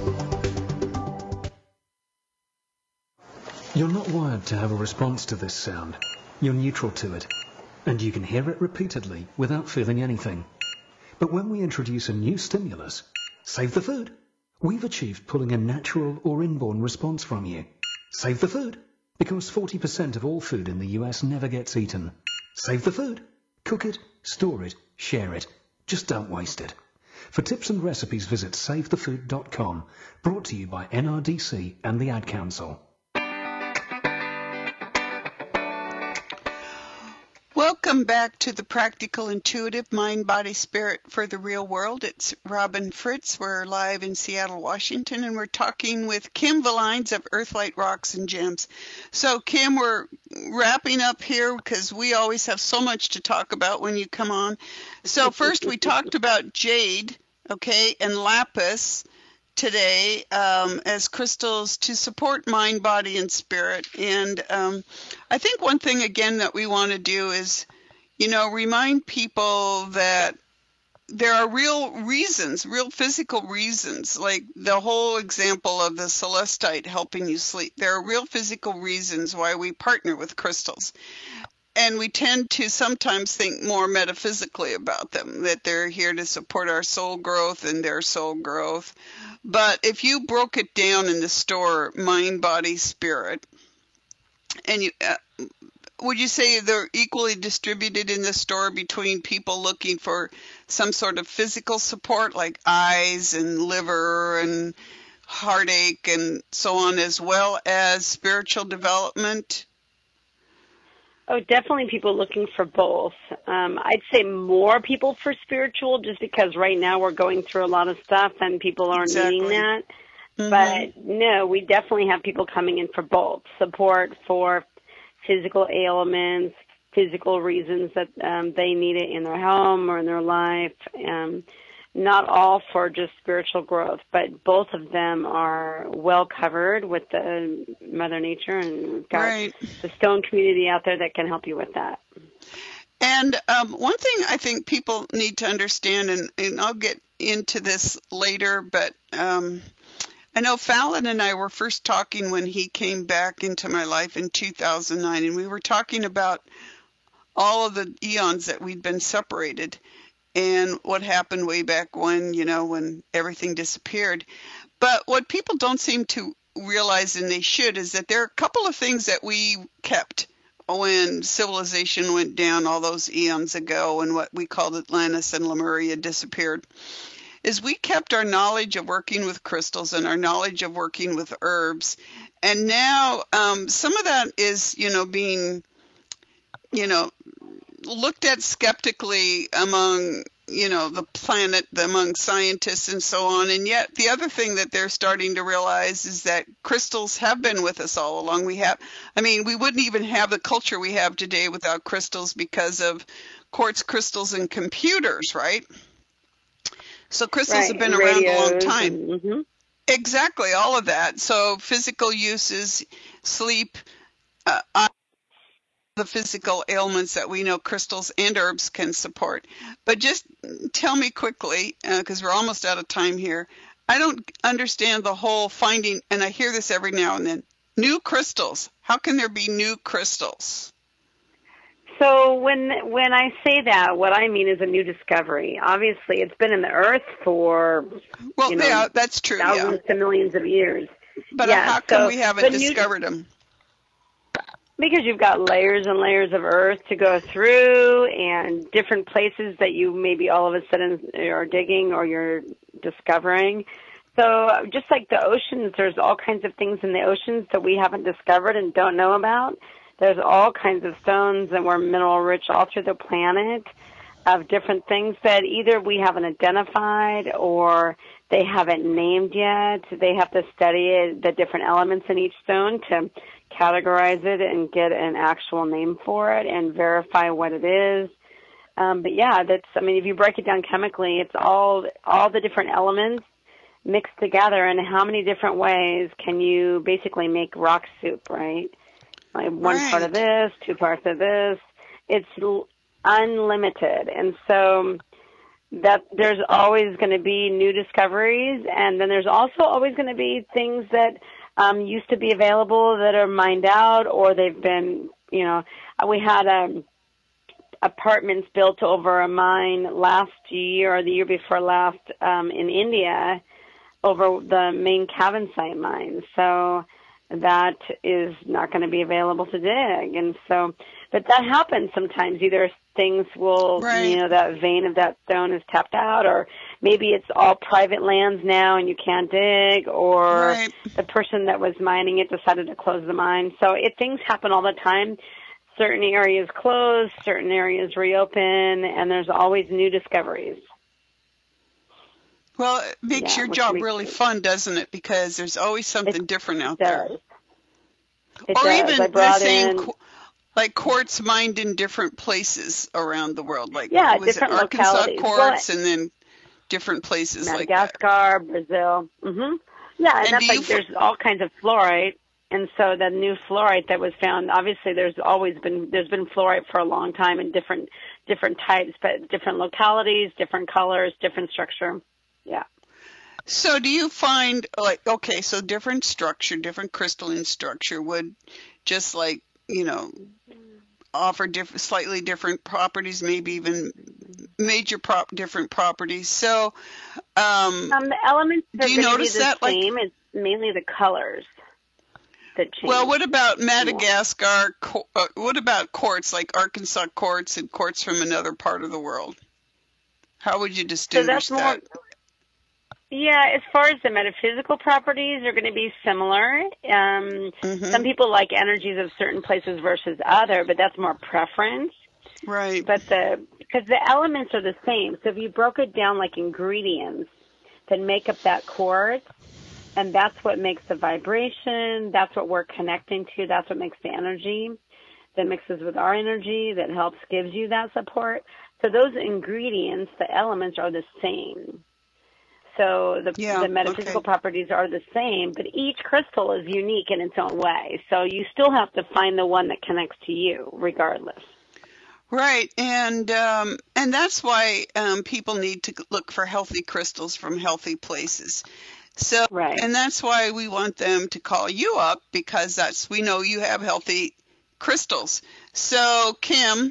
You're not wired to have a response to this sound. You're neutral to it, and you can hear it repeatedly without feeling anything. But when we introduce a new stimulus, save the food, we've achieved pulling a natural or inborn response from you. Save the food, because forty percent of all food in the U S never gets eaten. Save the food. Cook it, store it, share it. Just don't waste it. For tips and recipes, visit save the food dot com. Brought to you by N R D C and the Ad Council. Welcome back to the Practical Intuitive Mind, Body, Spirit for the Real World. It's Robin Fritz. We're live in Seattle, Washington, and we're talking with Kim Vallines of Earthlight Rocks and Gems. So, Kim, we're wrapping up here because we always have so much to talk about when you come on. So, first we talked about jade, okay, and lapis today um, as crystals to support mind, body, and spirit. And um, I think one thing, again, that we want to do is, you know, remind people that there are real reasons, real physical reasons, like the whole example of the celestite helping you sleep. There are real physical reasons why we partner with crystals. And we tend to sometimes think more metaphysically about them, that they're here to support our soul growth and their soul growth. But if you broke it down in the store, mind, body, spirit, and you, uh, would you say they're equally distributed in the store between people looking for some sort of physical support, like eyes and liver and heartache and so on, as well as spiritual development? Oh, definitely people looking for both. Um, I'd say more people for spiritual, just because right now we're going through a lot of stuff and people aren't Exactly. needing that. Mm-hmm. But no, we definitely have people coming in for both. Support for physical ailments, physical reasons that um, they need it in their home or in their life. Um, not all for just spiritual growth, but both of them are well covered with the Mother Nature, and we've got Right. the stone community out there that can help you with that. And um, one thing I think people need to understand, and, and I'll get into this later, but um, I know Fallon and I were first talking when he came back into my life in two thousand nine, and we were talking about all of the eons that we'd been separated and what happened way back when, you know, when everything disappeared. But what people don't seem to realize, and they should, is that there are a couple of things that we kept when civilization went down all those eons ago and what we called Atlantis and Lemuria disappeared, is we kept our knowledge of working with crystals and our knowledge of working with herbs. And now um, some of that is, you know, being, you know, looked at skeptically among, you know, the planet, among scientists and so on. And yet the other thing that they're starting to realize is that crystals have been with us all along. We have, I mean, we wouldn't even have the culture we have today without crystals because of quartz crystals and computers, right? So crystals Right, have been and around a long radios time. and- mhm. Exactly, all of that. So physical uses, sleep, uh, uh, the physical ailments that we know crystals and herbs can support. But just tell me quickly, because we're almost out of time here, I don't understand the whole finding, and I hear this every now and then, new crystals. How can there be new crystals? So when when I say that, what I mean is a new discovery. Obviously, it's been in the earth for Well, you know, yeah, that's true, thousands yeah. to millions of years. But yeah, how come so, we haven't but new- discovered them? Because you've got layers and layers of earth to go through and different places that you maybe all of a sudden are digging or you're discovering. So just like the oceans, there's all kinds of things in the oceans that we haven't discovered and don't know about. There's all kinds of stones that were mineral rich all through the planet of different things that either we haven't identified or they haven't named yet. They have to study it, the different elements in each stone to categorize it and get an actual name for it and verify what it is. Um, but yeah, that's, I mean, if you break it down chemically, it's all, all the different elements mixed together, and how many different ways can you basically make rock soup, right? Like one Right. part of this, two parts of this. It's l- unlimited. And so that there's always going to be new discoveries, and then there's also always going to be things that um, used to be available that are mined out, or they've been, you know, we had um, apartments built over a mine last year or the year before last um, in India over the main Cavensite mine. So that is not going to be available to dig. And so, but that happens sometimes. Either things will, Right. you know, that vein of that stone is tapped out, or maybe it's all private lands now and you can't dig, or Right. the person that was mining it decided to close the mine. So it, things happen all the time. certain areas close, certain areas reopen, and there's always new discoveries. Well, it makes Yeah, your which job makes really it- fun, doesn't it? Because there's always something different out there. does. It Or does. I even the brought same, in, qu- like quartz mined in different places around the world. Like, Yeah, was it different Arkansas localities. quartz and then different places like that? Madagascar, Brazil. hmm Yeah, and, And that's do you like there's all kinds of fluorite, and so the new fluorite that was found. Obviously, there's always been there's been fluorite for a long time in different different types, but different localities, different colors, different structure. Yeah. So do you find, like, okay, so different structure, different crystalline structure would just like, you know, offer diff- slightly different properties, maybe even major prop different properties. So, um, Um, the elements are do you going to be notice the that? Like, same. It's mainly the colors that change. well, what about Madagascar? qu- Uh, what about quartz, like Arkansas quartz and quartz from another part of the world? How would you So distinguish that's more. that? Yeah, as far as the metaphysical properties are going to be similar. Um, Mhm. Some people like energies of certain places versus other, but that's more preference. Right. But the because the elements are the same. So if you broke it down like ingredients that make up that quartz, and that's what makes the vibration, that's what we're connecting to, that's what makes the energy that mixes with our energy, that helps, gives you that support. So those ingredients, the elements are the same. So the, Yeah, the metaphysical okay. properties are the same, but each crystal is unique in its own way. So you still have to find the one that connects to you, regardless. Right, and um, and that's why um, people need to look for healthy crystals from healthy places. So, Right. and that's why we want them to call you up, because that's we know you have healthy crystals. So, Kim,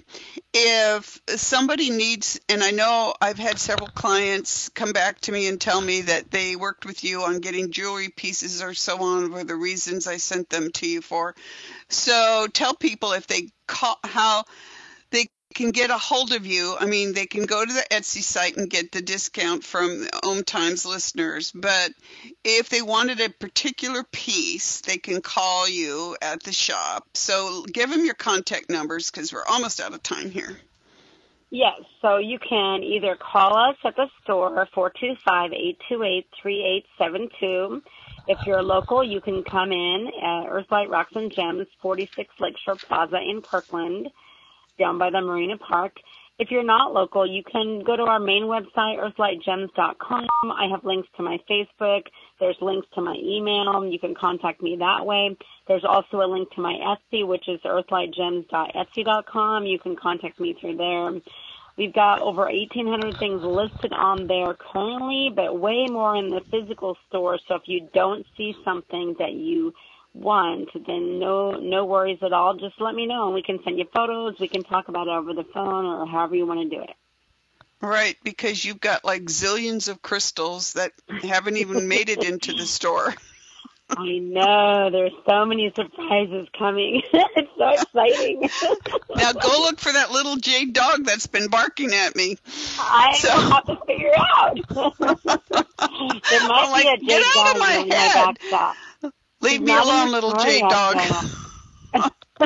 if somebody needs, and I know I've had several clients come back to me and tell me that they worked with you on getting jewelry pieces or so on for the reasons I sent them to you for. So, tell people if they call how they can get a hold of you. I mean, they can go to the Etsy site and get the discount from Om Times listeners, but if they wanted a particular piece, they can call you at the shop. So give them your contact numbers, because we're almost out of time here. Yes, so you can either call us at the store, four two five, eight two eight, three eight seven two. If you're local, you can come in at Earthlight Rocks and Gems, forty-six Lakeshore Plaza in Kirkland, down by the Marina Park. If you're not local, you can go to our main website, earthlight gems dot com. I have links to my Facebook. There's links to my email. You can contact me that way. There's also a link to my Etsy, which is earthlight gems dot etsy dot com. You can contact me through there. We've got over eighteen hundred things listed on there currently, but way more in the physical store. So if you don't see something that you want, then no no worries at all. Just let me know, and we can send you photos. We can talk about it over the phone or however you want to do it. Right, because you've got like zillions of crystals that haven't even made it into the store. I know. There's so many surprises coming. It's so exciting. Now go look for that little jade dog that's been barking at me. I So- have to figure out. There might I'm like, be a jade "Get out of dog my in my head." backstop. Leave She's me not in alone, the little story jade yet, dog. so-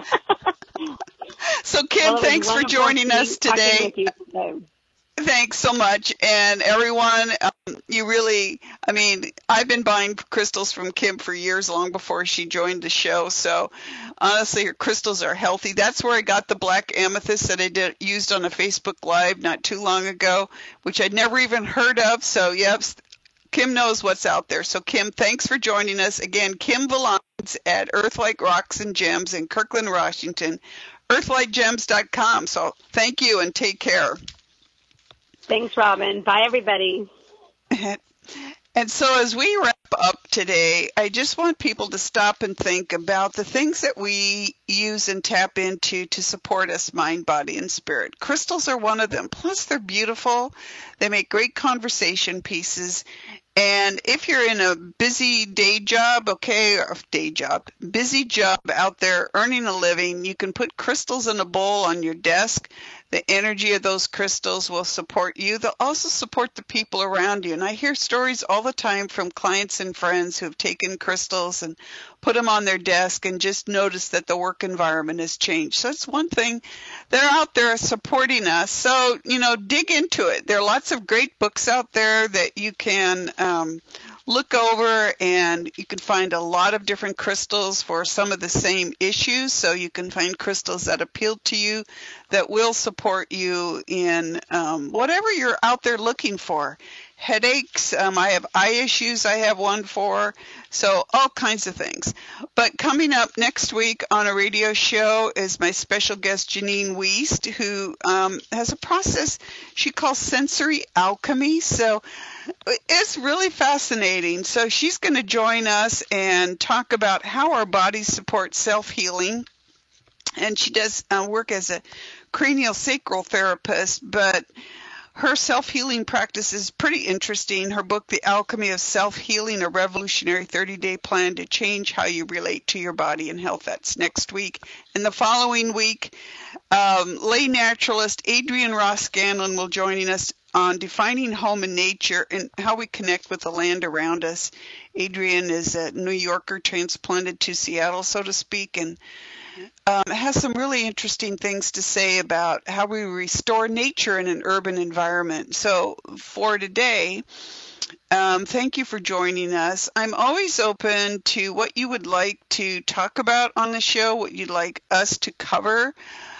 So Kim, Well, it was thanks for wonderful joining to us be talking today. with you today. Thanks so much. And everyone, um, you really, I mean, I've been buying crystals from Kim for years, long before she joined the show. So honestly, her crystals are healthy. That's where I got the black amethyst that I did, used on a Facebook Live not too long ago, which I'd never even heard of. So, yep, Kim knows what's out there. So, Kim, thanks for joining us. Again, Kim Valance at Earthlight Rocks and Gems in Kirkland, Washington, earthlight gems dot com. So thank you and take care. Thanks, Robin. Bye, everybody. And so as we wrap up today, I just want people to stop and think about the things that we use and tap into to support us, mind, body, and spirit. Crystals are one of them. Plus, they're beautiful. They make great conversation pieces. And if you're in a busy day job, okay, or day job, busy job out there earning a living, you can put crystals in a bowl on your desk. The energy of those crystals will support you. They'll also support the people around you. And I hear stories all the time from clients and friends who have taken crystals and put them on their desk and just noticed that the work environment has changed. So it's one thing. They're out there supporting us. So, you know, dig into it. There are lots of great books out there that you can um, look over, and you can find a lot of different crystals for some of the same issues. So you can find crystals that appeal to you, that will support you in um, whatever you're out there looking for. Headaches, um, I have eye issues I have one for, so all kinds of things. But coming up next week on a radio show is my special guest, Janine Wiest, who um, has a process she calls sensory alchemy. So it's really fascinating. So she's going to join us and talk about how our bodies support self-healing. And she does uh, work as a cranial sacral therapist, but her self-healing practice is pretty interesting. Her book, The Alchemy of Self-Healing, a Revolutionary thirty-day Plan to Change How You Relate to Your Body and Health. That's next week. And the following week, um, lay naturalist Adrienne Ross Scanlon will join us on defining home and nature and how we connect with the land around us. Adrienne is a New Yorker transplanted to Seattle, so to speak, and Um, has some really interesting things to say about how we restore nature in an urban environment. So for today, um, thank you for joining us. I'm always open to what you would like to talk about on the show, what you'd like us to cover.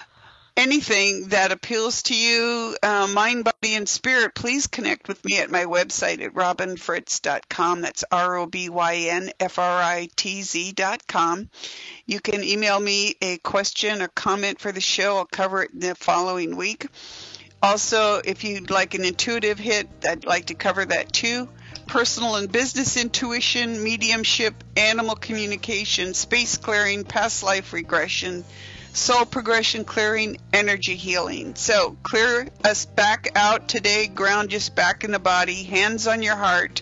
Anything that appeals to you, uh, mind, body, and spirit, please connect with me at my website at robin fritz dot com. That's R O B Y N F R I T Z dot com. You can email me a question or comment for the show. I'll cover it the following week. Also, if you'd like an intuitive hit, I'd like to cover that too. Personal and business intuition, mediumship, animal communication, space clearing, past life regression, soul progression clearing, energy healing. So clear us back out today, ground us back in the body, hands on your heart.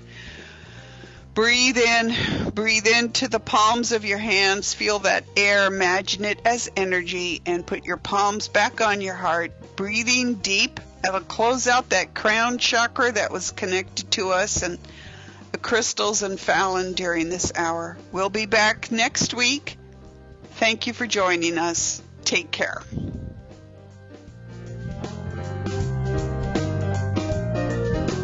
Breathe in, breathe into the palms of your hands, feel that air, imagine it as energy, and put your palms back on your heart, breathing deep. That'll close out that crown chakra that was connected to us and the crystals and Fallon during this hour. We'll be back next week. Thank you for joining us. Take care.